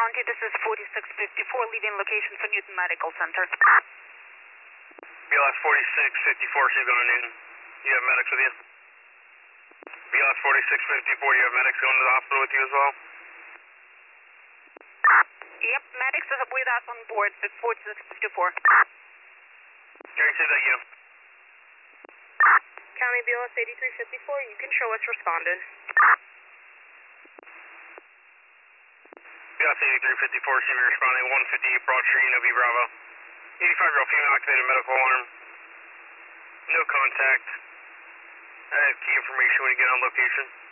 County, this is 4654, leaving location for Newton Medical Center. BLS 4654, she's going to Newton. You have medics with you? BLS 4654, you have medics going to the hospital with you as well? Yep, medics is with us on board, 4654. Gary, say that you. County BLS 8354, you can show us responded. BLS 8354, see me responding, 158 Broad Street, UNLV Bravo. 85-year-old female activated medical alarm. No contact. I have key information when you get on location.